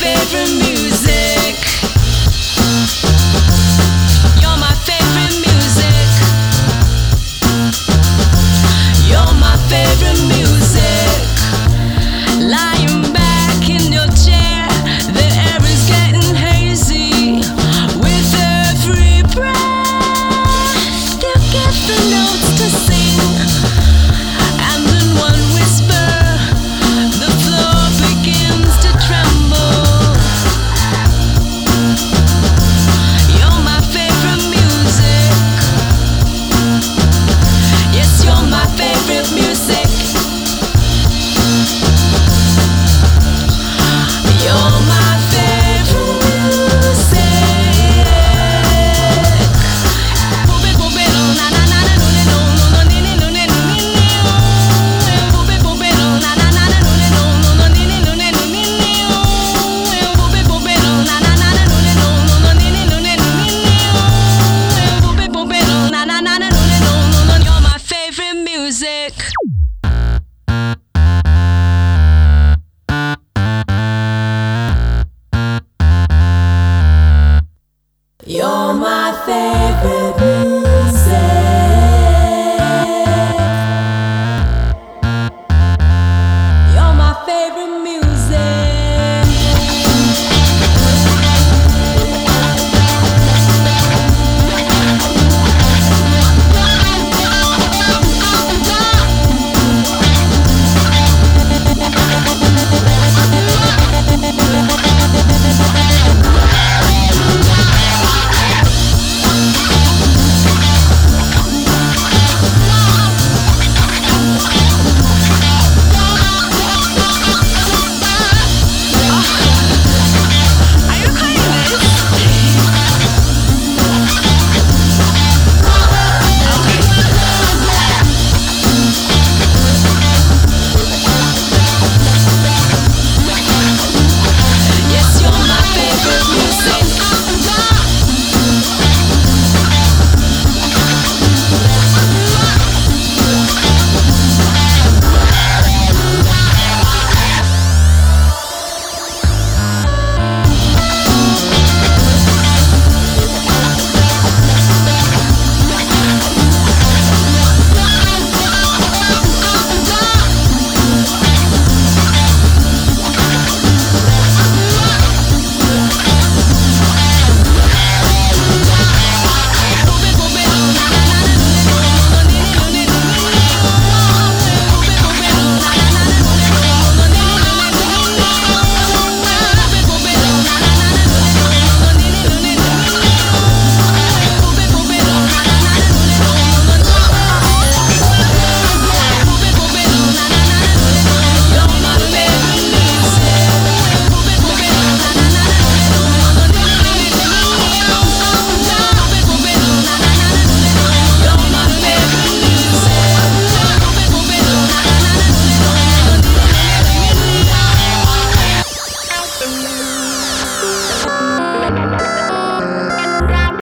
favorite music. You're my favorite music. You're my favorite music. Lying back in your chair, the air is getting hazy. With every breath, you get the notes to sing. And in one whisper, the floor begins to tremble. You're my favorite music. Yes, you're my favorite music. You're my favorite music. You're my favorite music. You're my favorite.